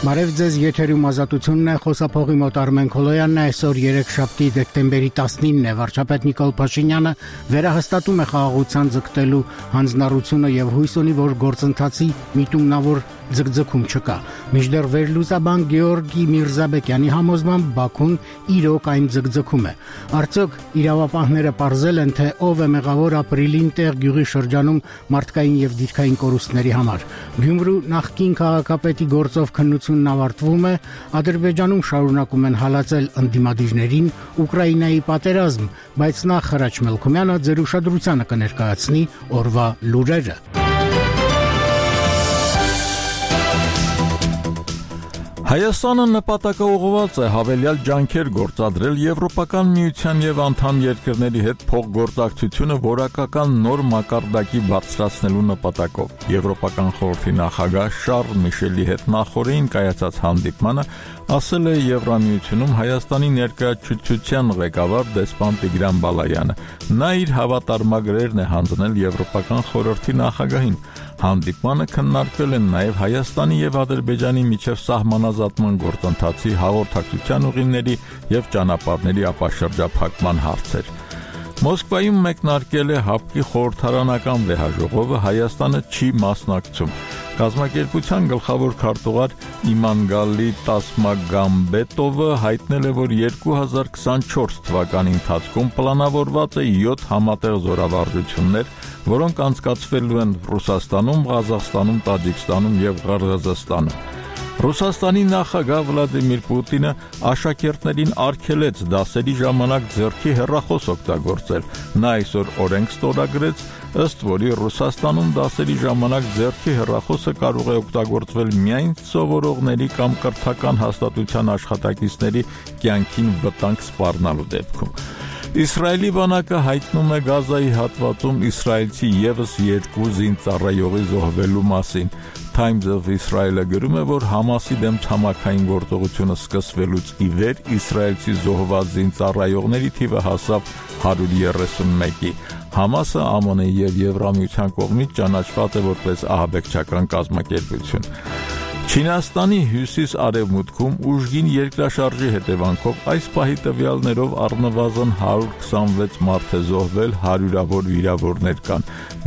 Բարև ձեզ, եթերում ազատությունն է, խոսափողի մոտ Արմեն Քոլոյանն է, այսօր 3-շաբթի դեկտեմբերի 19-ն է, վարչապետ Նիկոլ Փաշինյանը վերահաստատում է խաղաղության ձգտելու հանձնառությունը եւ հույս ունի, որ գործընթացի միտումնավոր ձգձգում չկա։ Մինչդեռ վերլուծաբան Գեորգի Միրզաբեկյանի համոզմամբ Բաքուն իրոք այն ձգձգում է։ Արդյոք իրավապահները պարզել են, թե ով է մեղավոր ապրիլին տեղ գյուղի շրջանում մարդկային եւ դիրքային կորուստների համար։ Գյումրու նախկին քաղաքապետի գործով քննությունն ավարտվում է, Ադրբեջանում շարունակում են հալածել ընդդիմադիրներին Ուկրաինայի պատերազմ, բայց նախ Հրաչ Մելքումյանը ձեր ուշադրությանը կներկայացնի օրվա լուրերը։ Հայաստանը նպատակաուղղված է հավելյալ ջանքեր գործադրել Եվրոպական միության եւ անդամ երկրների հետ փոխգործակցությունը որակական նոր մակարդակի բարձրացնելու նպատակով։ Եվրոպական խորհրդի նախագահ Շարլ Միշելի հետ նախորդին կայացած հանդիպմանը ասել է Եվրամիությունում Հայաստանի ներկայացուցչության ղեկավար դեսպան Տիգրան Բալայանը։ Նա իր հավատարմագրերն է հանձնել Եվրոպական խորհրդի նախագահին։ Հանդիպմանը քննարկվել են նաև Հայաստանի եւ Ադրբեջանի միջև սահմանազատման գործընթացի հաղորդակցության ուղիների եւ ճանապարհների ապաշրջափակման հարցեր։ Մոսկվայում մեկնարկել է ՀԱՊԿ-ի խորհրդարանական վեհաժողովը, Հայաստանը չի մասնակցում։ Կազմակերպության գլխավոր քարտուղար Իմանգալի Տասմագամբետովը հայտնել է, որ 2024 թվականի ընթացքում պլանավորված է 7 համատեղ զորավարժություններ, որոնք անցկացվելու են Ռուսաստանում, Ղազախստանում, Տաջիկստանում եւ Ղրղըզստանում։ Ռուսաստանի նախագահ Վլադիմիր Պուտինը աշակերտներին արգելեց դասերի ժամանակ ձեռքի հեռախոս օգտագործել։ Նա այսօր օրենք ստորագրեց, ըստ որի Ռուսաստանում դասերի ժամանակ ձեռքի հեռախոսը կարող է օգտագործվել միայն սովորողների կամ կրթական հաստատության աշխատակիցների կյանքին վտանգ սպառնալու դեպքում։ Իսրայելի բանակը հայտնում է Գազայի հատվածում իսրայելցի եւս 2 զինծառայողի զոհվելու մասին։ Times of Israel-ը գրում է, որ Համասի դեմ ցամաքային գործողությունը սկսվելուց ի վեր իսրայելցի զոհված զինծառայողների թիվը հասավ 131-ի։ Համասը ԱՄՆ-ի եւ Եվրամիության կողմից ճանաչված է որպես ահաբեկչական կազմակերպություն։ Չինաստանի հյուսիս-արևմուտքում ուժգին երկրաշարժի հետևանքով այս պահի տվյալներով առնվազն 126 մարդ է զոհվել, հարյուրավոր վիրավորներ կան։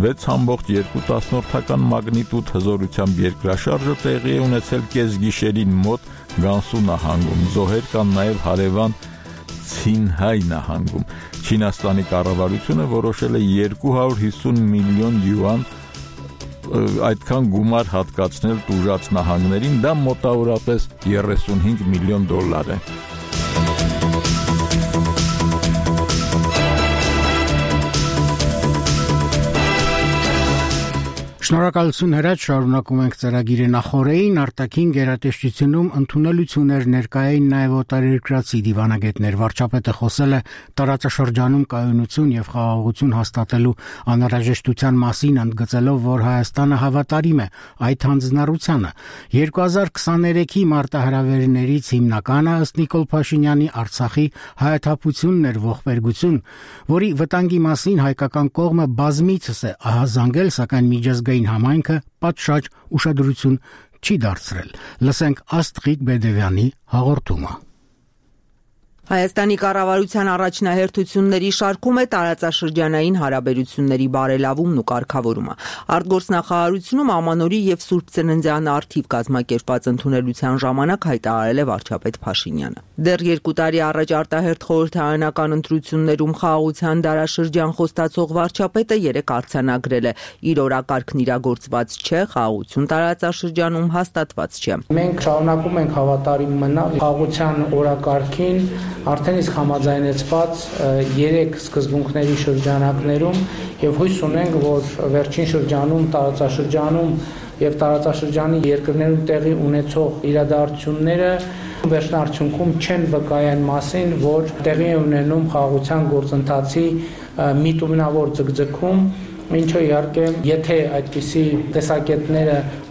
6.2 մագնիտուդ հզորությամբ երկրաշարժը տեղի է ունեցել կեսգիշերին մոտ Գանսու նահանգում։ Զոհեր կան նաև հարևան Ցինհայ նահանգում։ Չինաստանի կառավարությունը որոշել է 250 միլիոն յուան այդքան գումար հատկացնել տուժած նահանգներին, դա մոտավորապես 35 միլիոն դոլար է։ Շնորհակալություն Հրաչ, շարունակում ենք ծրագիրը նախորդին արտաքին գերատեսչությունում ընդունելություններ ներկայային նաև օտարերկրացի դիվանագետներ։ Վարչապետը խոսել է տարածաշրջանում կայունություն եւ խաղաղություն հաստատելու անհրաժեշտության մասին, ընդգծելով, որ Հայաստանը հավատարիմ է այդ հանձնառությանը։ 2023-ի մարտահրավերներից հիմնականը ըստ Նիկոլ Փաշինյանի Արցախի հայաթափությունն էր, ողբերգություն, որի վտանգի մասին հայկական կողմը բազմիցս է ահազանգել, սակայն միջազգային համայնքը պատշաճ ուշադրություն չի դարձրել։ Լսենք Աստղիկ Բեդևյանի հաղորդումը։ Հայաստանի կառավարության առաջնահերթությունների շարքում է տարածաշրջանային հարաբերությունների բարելավումն ու կարգավորումը։ Արտգործնախարարությունում Ամանորի եւ Սուրբ Ծննդյան առթիվ կազմակերպված ընդունելության ժամանակ հայտարարել է վարչապետ Փաշինյանը։ Դեռ 2 տարի առաջ արտահերթ խորհրդարանական ընտրություններում խաղաղության դարաշրջան խոստացող վարչապետը երեք արձանագրել է՝ իր օրակարգն իրագործված չէ, խաղաղություն տարածաշրջանում հաստատված չէ։ Մենք շարունակում ենք հավատարիմ մնալ խաղաղության օրակարգին, արդեն իսկ համաձայնեցված 3 սկզբունքների շրջանակներում եւ հույս ունենք, որ վերջին շրջանում տարածաշրջանում եւ տարածաշրջանի երկրներում տեղի ունեցող իրադարձությունները վերջնարդյունքում չեն վկայեն մասին, որ տեղի է ունենում խաղաղության գործընթացի միտումնավոր ձգձգում, ինչը իհարկե եթե այդպիսի տեսակետները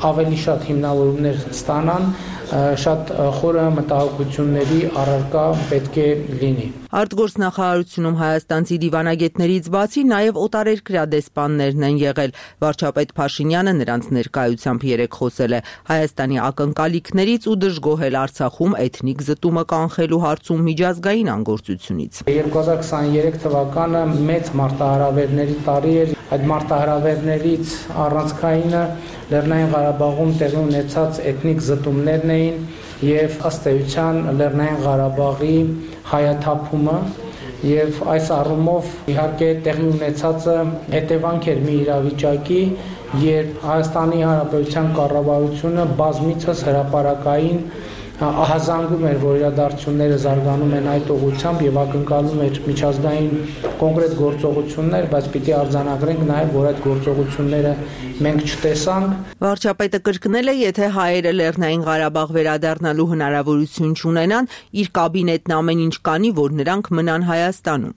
ավելի շատ հիմնավորումներ ստանան, շատ խորը մտահոգությունների առարկա պետք է լինի։ Արտգործնախարարությունում հայաստանցի դիվանագետներից բացի նաև օտարերկրյա դեսպաններն են եղել։ Վարչապետ Փաշինյանը նրանց ներկայությամբ երեկ խոսել է Հայաստանի ակնկալիքներից ու դժգոհել Արցախում էթնիկ զտումը կանխելու հարցում միջազգային անգործությունից։ 2023 թվականը մեծ մարտահրավերների տարի էր։ Այդ մարտահրավերներից առանցքայինը Լեռնային Ղարաբաղում տեղի ունեցած էթնիկ զտումներն էին եւ ըստ էության Լեռնային Ղարաբաղի հայաթափումը եւ այս առումով իհարկե տեղի ունեցածը հետևանք էր մի իրավիճակի, երբ Հայաստանի Հանրապետության կառավարությունը բազմիցս հրապարակային ահազանգում էր, որ իրադարձությունները զարգանում են այդ ուղղությամբ եւ ակնկալում էր միջազգային կոնկրետ գործողություններ, բայց պիտի արձանագրենք նաեւ, որ այդ գործողությունները մենք չտեսանք։ Վարչապետը կրկնել է, եթե հայերը Լեռնային Ղարաբաղ վերադառնալու հնարավորություն չունենան, իր կաբինետն ամեն ինչ կանի, որ նրանք մնան Հայաստանում։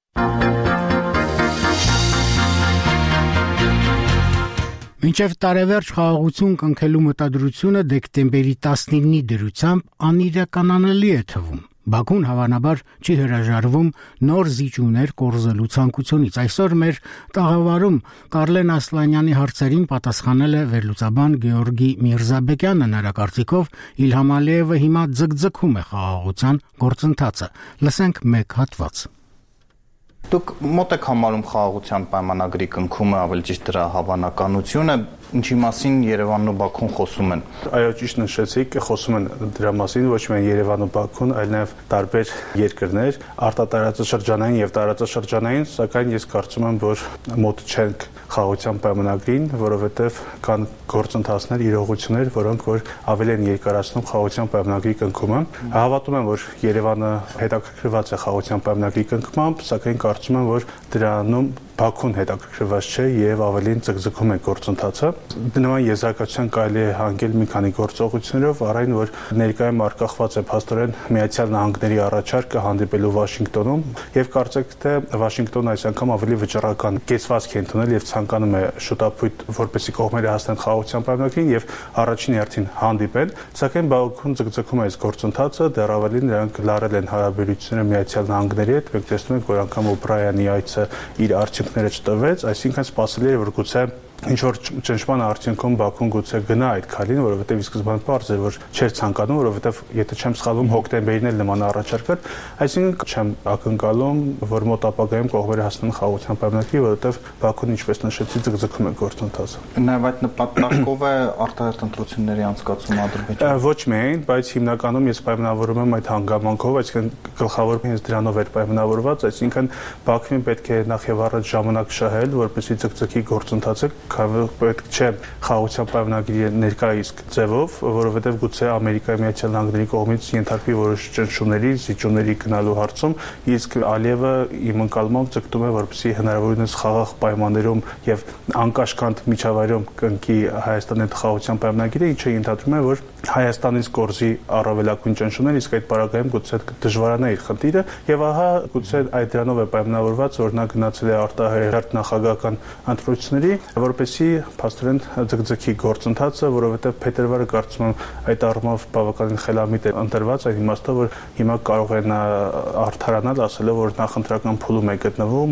Մինչև տարեվերջ խաղաղություն կնքելու մտադրությունը դեկտեմբերի 19-ի դրությամբ անիրականանալի է թվում։ Բաքուն հավանաբար չի հրաժարվում նոր զիջումներ կորզելու ցանկությունից։ Այսօր մեր տաղավարում Կարլեն Ասլանյանի հարցերին պատասխանել է վերլուծաբան Գեորգի Միրզաբեկյանը, նրա կարծիքով Իլհամ Ալիևը հիմա ձգձգում է խաղաղության գործընթացը։ Լսենք մեկ հատված։ Դուք մոտ եք համարում խաղաղության պայմանագրի կնքումը, ավելի ճիշտ դրա հավանականությունը, ինչի մասին Երևանն ու Բաքուն խոսում են։ Այո, ճիշտ նշեցիք, խոսում են դրա մասին ոչ միայն Երևանն ու Բաքուն, այլ նաև տարբեր երկրներ, արտատարածաշրջանային եւ տարածաշրջանային, սակայն ես կարծում եմ, որ մոտ չենք խաղաղության պայմանագրին, որովհետեւ կան գործընթացներ, իրողություններ, որոնք որ ավելի են երկարացնում խաղաղության պայմանագրի կնքումը։ Հավատում եմ, որ Երևանը հետաքրքրված է խաղաղության պայմանագրի կնքմամբ, սակայն կարծում եմ, որ դրանում Բաքուն հետաքրքրված չէ եւ ավելին ձգձգում է գործընթացը։ Նման եզրակացության կարելի է հանգել մի քանի գործողություններով, առայն որ ներկայում արկախված է փաստորեն Միացյալ Նահանգների առաջարկը հանդիպելու Վաշինգտոնում եւ կարծեք թե Վաշինգտոնը այս անգամ ավելի վճռական կեցվածք է ընդունել եւ ցանկանում է շուտապույտ որպեսզի կողմերը հասնեն խաղաղության պայմանագրին եւ առաջին հերթին հանդիպեն, սակայն Բաքուն ձգձգում է այս գործընթացը, դեռ ավելին նրանք լարել են հարաբերությունները Միացյալ Նահանգների հետ, մենք տեսնում ենք, որ անգամ Ուկրաինայի այցը իր արդյունքները չտվեց, այսինքն սպասելի էր, որ գուցե ինչ-որ ճնշման արդյունքում Բաքուն գուցե գնա այդ քայլին, որովհետև ի սկզբանե պարզ էր, որ չէր ցանկանում, որովհետև եթե չեմ սխալվում, հոկտեմբերին էլ նման առաջարկ էր, այսինքն չեմ ակնկալում, որ մոտ ապագայում կողմերը հասնեն խաղաղության պայմանագրի, որովհետև Բաքուն, ինչպես նշեցի, ձգձգում է գործընթացը։ Նաև այդ նպատակով է արտահերթ ընտրությունների անցկացումը Ադրբեջանում։ Ոչ միայն, բայց հիմնականում ես պայմանավորում եմ այդ հանգամանքով, այսինքն գլխավոր հենց դրանով էր պայմանավորված, այսինքն Բաքվին պետք է նախ եւ առաջ ժամանակ շահել, որպեսզի ձգձգի գործընթացը, պետք չէ խաղաղության պայմանագրի ներկայիսկ ձևով, որովհետև գուցե Ամերիկայի Միացյալ Նահանգների կողմից ենթարկվի որոշ ճնշումների, զիջումների գնալու հարցում, իսկ Ալիևը իմ ընկալմամբ ձգտում է, որպեսզի հնարավորինս խաղաղ պայմաններում եւ անկաշկանդ միջավայրում կնքի Հայաստանի հետ խաղաղության պայմանագիրը, ինչը ենթադրում է, որ Հայաստանից կորզի առավելագույն ճնշումներ, իսկ այդ պարագայում գուցե դժվարանա իր խնդիրը եւ ահա գուցե այդ դրանով է պայմանավորված, որ նա գնացել է արտահերթ նախագահական ընտրությունների, որպեսզի փաստորեն ձգձգի գործընթացը, որովհետեւ փետրվարը կարծում եմ այդ առումով բավականին խելամիտ է ընտրված, այն իմաստով, որ հիմա կարող է նա արդարանալ, ասելով, որ նախընտրական փուլում է գտնվում։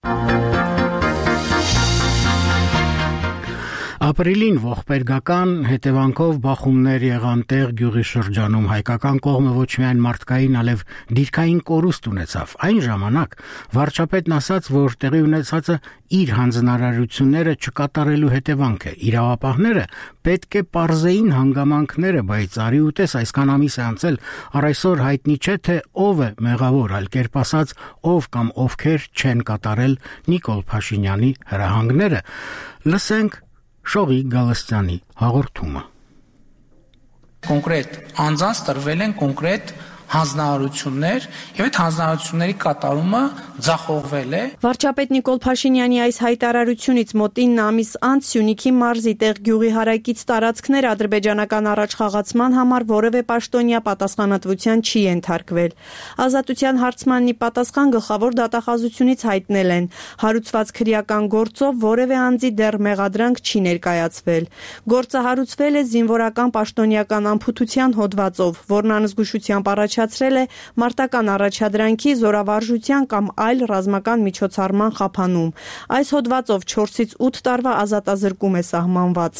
Ապրիլին ողբերգական հետևանքով բախումներ եղան տեղ գյուղի շրջանում, հայկական կողմը ոչ միայն մարդկային, այլև դիրքային կորուստ ունեցավ։ Այն ժամանակ վարչապետն ասաց, որ տեղի ունեցածը իր հանձնարարությունները չկատարելու հետևանք է։ Իրավապահները պետք է պարզեին հանգամանքները, բայց արի ուտես այսքան ամիս է անցել, առ այսօր հայտնի չէ, թե ով է մեղավոր, այլ կերպ ասած, ով կամ ովքեր չեն կատարել Նիկոլ Փաշինյանի հրահանգները։ Լսենք Շողիկ Գալստյանի հաղորդումը։ Կոնկրետ անձանց տրվել են կոնկրետ հանձնարարություններ եւ այդ հանձնարարությունների կատարումը ձախողվել է։ Վարչապետ Նիկոլ Փաշինյանի այս հայտարարությունից մոտ 9 ամիս անց Սյունիքի մարզի տեղ գյուղի հարակից տարածքներ ադրբեջանական առաջխաղացման համար որևէ պաշտոնյա պատասխանատվության չի ենթարկվել։ Ազատության հարցմանի պատասխան գլխավոր դատախազությունից հայտնել են, հարուցված քրեական գործով որևէ անձի դեռ մեղադրանք չի ներկայացվել։ Գործը հարուցվել է զինվորական պաշտոնյական անփութության հոդվածով, որն անզգուշությամբ առաջացրել է մարտական առաջադրանքի, զորավարժության կամ այլ ռազմական միջոցառման խափանում։ Այս հոդվածով 4-ից 8 տարվա ազատազրկում է սահմանված։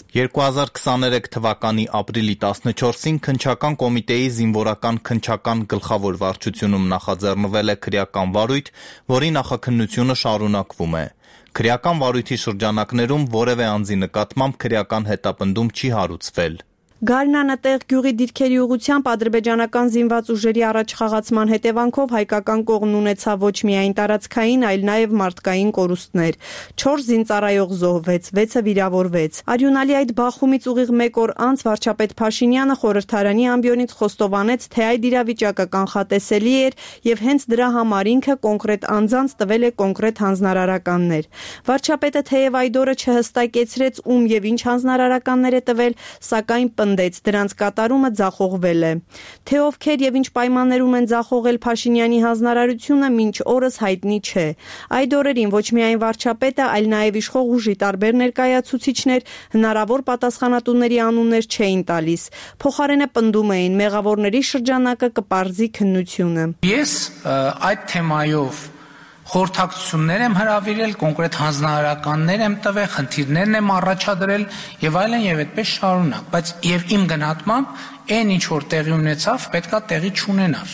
2023 թվականի ապրիլի 14-ին քննչական կոմիտեի զինվորական քննչական գլխավոր վարչությունում նախաձեռնվել է քրեական վարույթ, որի նախաքննությունը շարունակվում է։ Քրեական վարույթի շրջանակներում որևէ անձի նկատմամբ քրեական հետապնդում չի հարուցվել։ Գարնանը տեղ գյուղի դիրքերի ուղղությամբ ադրբեջանական զինված ուժերի առաջխաղացման հետևանքով հայկական կողմն ունեցավ ոչ միայն տարածքային, այլ նաև մարդկային կորուստներ։ 4 զինծառայող զոհվեց, 6-ը վիրավորվեց։ Արյունալի այդ բախումից ուղիղ 1 օր անց վարչապետ Փաշինյանը խորհրդարանի ամբիոնից խոստովանեց, թե այդ իրավիճակը կանխատեսելի էր եւ հենց դրա համար ինքը կոնկրետ անձանց տվել է կոնկրետ հանձնարարականներ։ Վարչապետը թեև այդ օրը չհստակեցրեց ում եւ ինչ հանձնարարականներ է տվել, սակայն դրանց կատարումը ձախողվել է։ Թե ովքեր եւ ինչ պայմաններում են ձախողել Փաշինյանի հանձնարարությունը մինչ օրս հայտնի չէ։ Այդ օրերին ոչ միայն վարչապետը, այլ նաեւ իշխող ուժի տարբեր ներկայացուցիչներ հնարավոր պատասխանատուների անուններ չէին տալիս։ Փոխարենը պնդում էին մեղավորների շրջանակը կպարզի քննությունը։ Ես այդ թեմայով խորհրդակցություններ եմ հրավիրել, կոնկրետ հանձնարարականներ եմ տվել, խնդիրներն եմ առաջադրել եւ այլն եւ այդպես շարունակ, բայց եւ իմ գնահատմամբ այն ինչ որ տեղի ունեցավ, պետքա տեղի չունենար։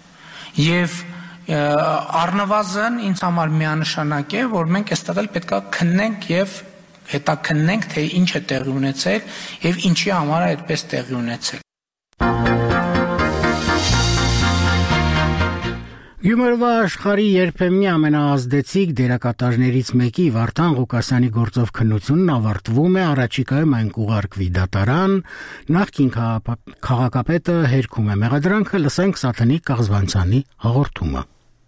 Եվ առնվազն ինձ համար միանշանակ է, որ մենք այստեղ էլ պետքա քննենք եւ հետաքննենք, թե ինչ է տեղի ունեցել եւ ինչի համար է այդպես տեղի ունեցել։ Գյումրվա աշխարհի երբեմնի ամենաազդեցիկ դերակատարներից մեկի Վարդան Ղուկասյանի գործով քննությունն ավարտվում է, առաջիկայում այն կուղարկվի դատարան, նախկին քաղաքապետը հերքում է մեղադրանքը, լսենք Սաթնիկ Կաղզվանցյանի հաղորդումը։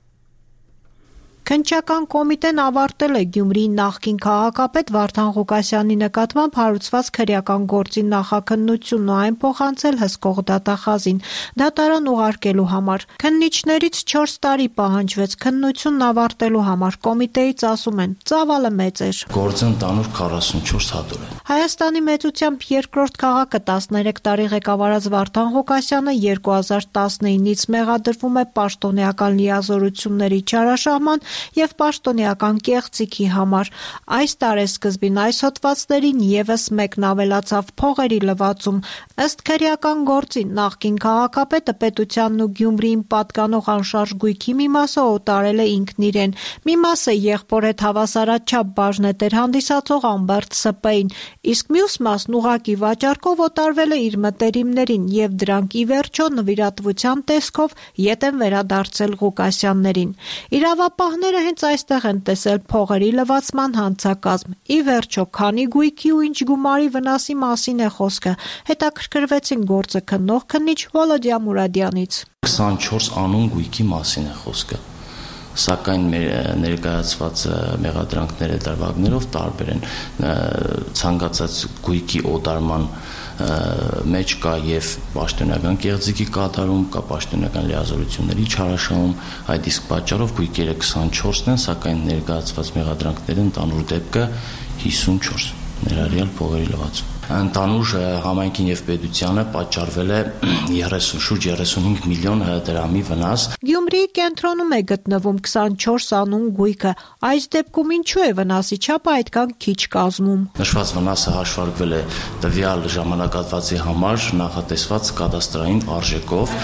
Քննչական կոմիտեն ավարտել է Գյումրիի նախկին քաղաքապետ Վարդան Ղուկասյանի նկատմամբ հարուցված քրեական գործի նախաքննությունն ու այն փոխանցել հսկող դատախազին դատարան ուղարկելու համար։ Քննիչներից 4 տարի պահանջվեց քննությունն ավարտելու համար։ Կոմիտեից ասում են, ծավալը մեծ էր։ Գործը ընդհանուր 44 հատոր է։ Հայաստանի մեծությամբ երկրորդ քաղաքը 13 տարի ղեկավարած Վարդան Ղուկասյանը 2019-ից մեղադրվում է պաշտոնեական լիազորությունների չարաշահման եւ պաշտոնեական կեղծիքի համար։ Այս տարեսկզբին այս հոդվածներին եւս մեկն ավելացավ փողերի լվացում։ Ըստ քրեական գործի նախկին քաղաքապետը պետությանն ու Գյումրիին պատկանող անշարժ գույքի մի մասը օտարել է ինքն իրեն, մի մասը եղբոր հետ հավասարաչափ բաժնետեր հանդիսացող Ամբերտ Սպեին, իսկ մյուս մասն ուղակի վաճառքով օտարվել է իր մտերիմներին եւ դրանք ի վերջո նվիրատվության տեսքով ետ են վերադարձել Ղուկասյաններին։ Իրավապահները հենց այստեղ են տեսել փողերի լվացման հանցակազմ։ Ի վերջո, քանի գույքի ու ինչ գումարի վնասի մասին է խոսքը, հետաքրքրվեցին գործը քննող քննիչ Վոլոդիա Մուրադյանից։ 24 անուն գույքի մասին է խոսքը, սակայն ներկայացված մեղադրանքները դրվագներով տարբեր են։ Ցանկացած գույքի օտարման մեջ կա եւ պաշտոնական կեղծիքի կատարում, կա պաշտոնական լիազորությունների չարաշահում, այդ իսկ պատճառով գույքերը 24-ն են, սակայն ներկայացված մեղադրանքների ընդհանուր դեպքը 54, ներառյալ փողերի լվացում։ Ընդհանուր համայնքին եւ պետությանը պատճառվել է շուրջ 35 միլիոն դրամի վնաս։ Գյումրիի կենտրոնում է գտնվում 24 անուն գույքը։ Այս դեպքում ինչու է վնասի չափը այդքան քիչ կազմում։ Նշված վնասը հաշվարկվել է տվյալ ժամանակահատվածի համար նախատեսված կադաստրային արժեքով։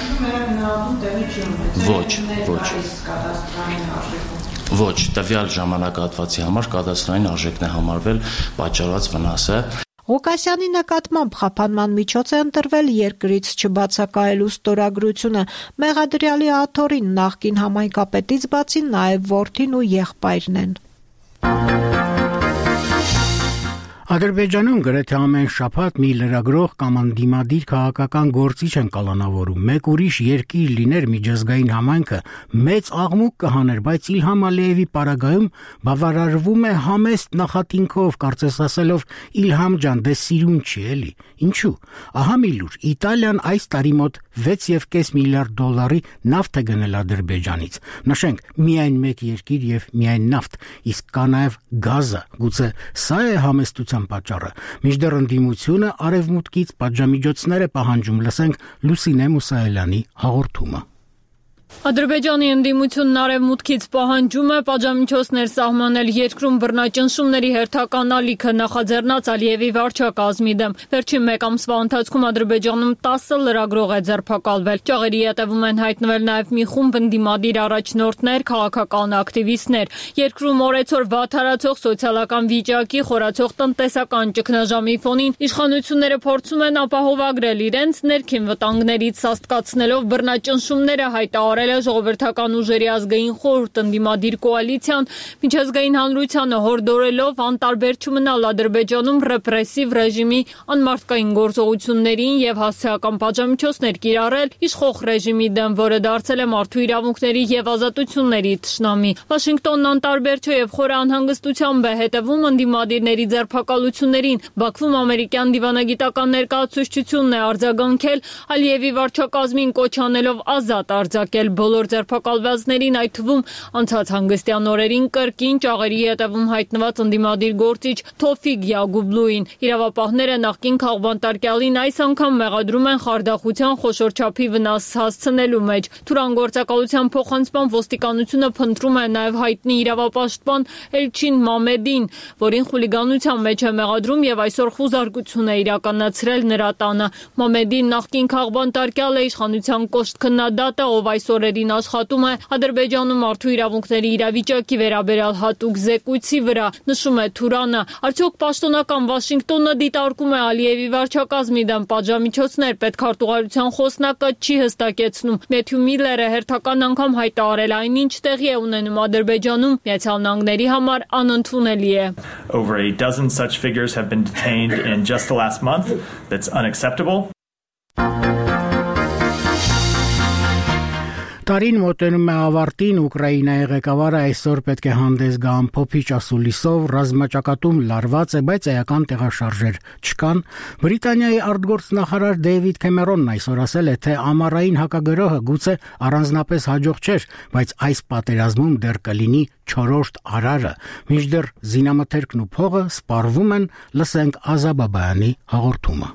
Ոչ, տվյալ ժամանակահատվածի համար կադաստրային արժեքն է համարվել պատճառված վնասը։ Ղուկասյանի նկատմամբ խափանման միջոց է ընտրվել երկրից չբացակայելու ստորագրությունը։ Մեղադրյալի աթոռին նախկին համայնքապետից բացի նաև որդին ու եղբայրն են։ Ադրբեջանում գրեթե ամեն շաբաթ մի լրագրող կամ անդիմադիր քաղաքական գործիչ են կալանավորում։ Մեկ ուրիշ երկիր լիներ միջազգային համայնքը մեծ աղմուկ կհաներ, բայց Իլհամ Ալիևի պարագայում բավարարվում է համեստ նախատինքով, կարծես ասելով Իլհամ ջան, դե սիրուն չի էլի։ Ինչու՞։ Ահա մի լուր. Իտալիան այս տարի մոտ 6.5 միլիարդ դոլարի նավթ է գնել Ադրբեջանից։ Նշենք, միայն մեկ երկիր եւ միայն նավթ, իսկ կա նաեւ գազը։ Գուցե սա է համեստության պատճառը։ Մինչդեռ ընդդիմությունը արևմուտքից պատժամիջոցներ է պահանջում, լսենք Լուսինե Մուսայելյանի հաղորդումը։ Ադրբեջանի ընդդիմությունն արևմուտքից պահանջում է պատժամիջոցներ սահմանել երկրում բռնաճնշումների հերթական ալիքը նախաձեռնած Ալիևի վարչակազմի դեմ։ Վերջին մեկ ամսվա ընթացքում Ադրբեջանում 10 լրագրող է ձերբակալվել։ Ճաղերի հետևում են հայտնվել նաև մի խումբ ընդդիմադիր առաջնորդներ, քաղաքական ակտիվիստներ։ Երկրում օրեցօր վատթարացող սոցիալական վիճակի, խորացող տնտեսական ճգնաժամի ֆոնին իշխանությունները փորձում են ապահովագրել իրենց ներքին վտանգներից, սաստկացնելով բռնաճնշումները հայտարարել ժողովրդական ուժերի ազգային խորհուրդ ընդդիմադիր կոալիցիան միջազգային հանրությանը հորդորելով անտարբեր չմնալ Ադրբեջանում ռեպրեսիվ ռեժիմի անմարդկային գործողություններին եւ հասցեական պատժամիջոցներ կիրառել իշխող ռեժիմի դեմ, որը դարձել է մարդու իրավունքների եւ ազատությունների թշնամի։ Վաշինգտոնն անտարբեր չէ եւ խորը անհանգստությամբ է հետևում ընդդիմադիրների ձերբակալություններին։ Բաքվում ամերիկյան դիվանագիտական ներկայացուցչությունն է արձագանքել Ալիևի վարչակազմին, կոչ անելով ազատ արձակել բոլոր ձերբակալվածներին, այդ թվում անցած հանգստյան օրերին կրկին ճաղերի հետևում հայտնված ընդդիմադիր գործիչ Թոֆիկ Յագուբլուին։ Իրավապահները նախկին քաղբանտարկյալին այս անգամ մեղադրում են խարդախության խոշոր չափի վնաս հասցնելու մեջ։ Թուրան գործակալության փոխանցման ոստիկանությունը փնտրում է նաև հայտնի իրավապաշտպան Էլչին Մամեդին, որին խուլիգանության մեջ է մեղադրում եւ այսօր խուզարկություն է իրականացրել նրա տանը։ Մամեդին նախկին քաղբանտարկյալ է, իշխանության կոշտ քննադատ է, ով այս օրերին աշխատում է Ադրբեջանում մարդու իրավունքների իրավիճակի վերաբերյալ հատուկ զեկույցի վրա, նշում է Թուրանը։ Արդյոք պաշտոնական Վաշինգտոնը դիտարկում է Ալիևի վարչակազմի դեմ պատժամիջոցներ, պետքարտուղարության խոսնակը չի հստակեցնում։ Մեթյու Միլլերը հերթական անգամ հայտարարել այնինչ տեղի է ունենում Ադրբեջանում Միացյալ Նահանգների համար անընդունելի է։ Over a dozen such figures have been detained in just the last month. That's unacceptable. Տարին մոտենում է ավարտին, Ուկրաինայի ղեկավարը այսօր պետք է հանդես գա ամփոփիչ ասուլիսով, ռազմաճակատում լարված է, բայց էական տեղաշարժեր չկան։ Բրիտանիայի արտգործնախարար Դեյվիդ Քեմերոնն այսօր ասել է, թե ամառային հակագրոհը գուցե առանձնապես հաջող չէր, բայց այս պատերազմում դեռ կլինի 4-րդ արարը։ Մինչդեռ զինամթերքն ու փողը սպառվում են, լսենք Ազաբաբայանի հաղորդումը։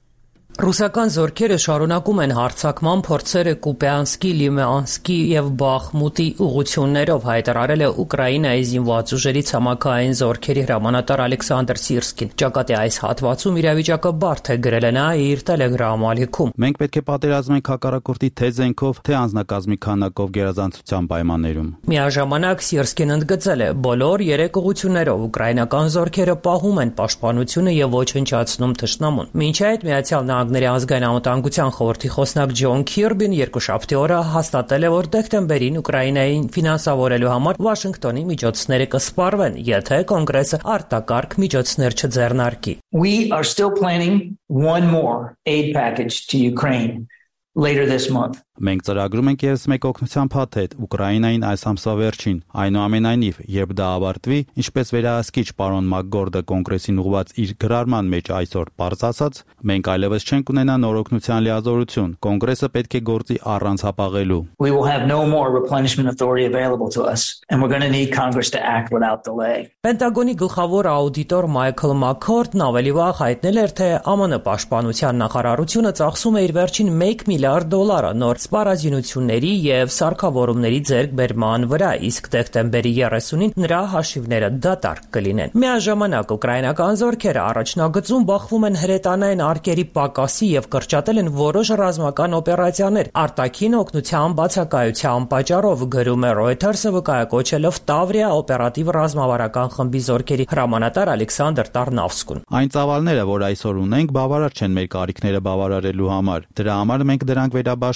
Ռուսական զորքերը շարունակում են հարձակման փորձերը Կուպյանսկի, Լիմանսկի եւ Բախմուտի ուղղություններով, հայտարարել է Ուկրաինայի զինված ուժերի ցամաքային զորքերի հրամանատար Ալեքսանդր Սիրսկին։ Ճակատի այս հատվածում իրավիճակը բարդ է, գրել է նա իր Telegram ալիքում։ Մենք պետք է պատերազմենք հակառակորդի թե զենքով, թե անձնակազմի քանակով գերազանցության պայմաններում։ Միաժամանակ Սիրսկին ընդգծել է, բոլոր 3 ուղղություններով ուկրաինական զորքերը պահում են պաշտպանությունը եւ ոչնչացնում թշնամուն։ Մինչ այդ Միացյալ Նահանգների ազգային անվտանգության խորհրդի խոսնակ Ջոն Քիրբին երկուշաբթի օրը հաստատել է, որ դեկտեմբերին Ուկրաինային ֆինանսավորելու համար Վաշինգտոնի միջոցները կսպառվեն, եթե կոնգրեսը արտակարգ միջոցներ չձեռնարկի։ We are still planning one more aid package to Ukraine later this month. Մենք ծրագրում ենք ևս մեկ օգնության փաթեթ Ուկրաինային այս ամսվա վերջին։ Այնուամենայնիվ, երբ դա ավարտվի, ինչպես վերահսկիչ պարոն Մակգորդը կոնգրեսին ուղղված իր գրառման մեջ այսօր պարզ ասաց, մենք այլևս չենք ունենա նոր օգնության լիազորություն։ Կոնգրեսը պետք է գործի առանց հապաղելու։ We will have no more replenishment authority available to us, and we're going to need Congress to act without delay. Պենտագոնի գլխավոր աուդիտոր Մայքլ Մաքքորդն ավելի վաղ հայտնել էր, թե ԱՄՆ պաշտպանության նախարարությունը ծախսում է իր վերջին $1 միլիարդ նոր սպառազինությունների եւ սարքավորումների ձեռքբերման վրա, իսկ դեկտեմբերի 30-ին նրա հաշիվները դատարկ կլինեն։ Միաժամանակ ուկրաինական զորքերը առաջնագծում բախվում են հրետանային արկերի պակասի եւ կրճատել են որոշ ռազմական օպերացիաներ արտաքին օգնության բացակայության պատճառով, գրում է Reuters-ը, վկայակոչելով Տավրիա օպերատիվ ռազմավարական խմբի զորքերի հրամանատար Ալեքսանդր Տարնավսկուն։ Այն ծավալները, որ այսօր ունենք, բավարար չեն մեր կարիքները բավարարելու համար։ Դրա համար մենք դրանք վերաբաշխում ենք։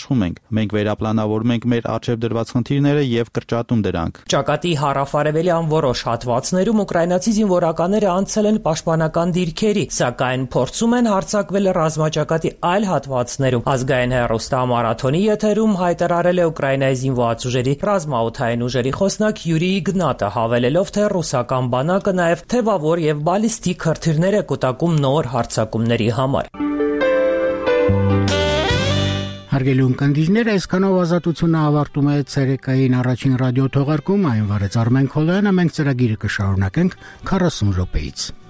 Մենք վերապլանավորում ենք մեր առջև դրված խնդիրները եւ կրճատում դրանք։ Ճակատի հարավարևելյան որոշ հատվածներում ուկրաինացի զինվորականները անցել են պաշտպանական դիրքերի, սակայն փորձում են հարձակվել ռազմաճակատի այլ հատվածներում։ Ազգային հեռուստամարաթոնի եթերում հայտարարել է Ուկրաինայի զինված ուժերի ռազմաօդային ուժերի խոսնակ Յուրի Իգնատը, հավելելով, թե ռուսական բանակը նաեւ թևավոր եւ բալիստիկ հրթիռներ է կուտակում նոր հարձակումների համար։ Հարգելի ունկնդիրներ, այսքանով ազատությունը ավարտում է ցերեկային առաջին ռադիո թողարկումը, այն վարեց Արմեն Քոլյանը, մենք ծրագիրը կշարունակենք 40 րոպեից։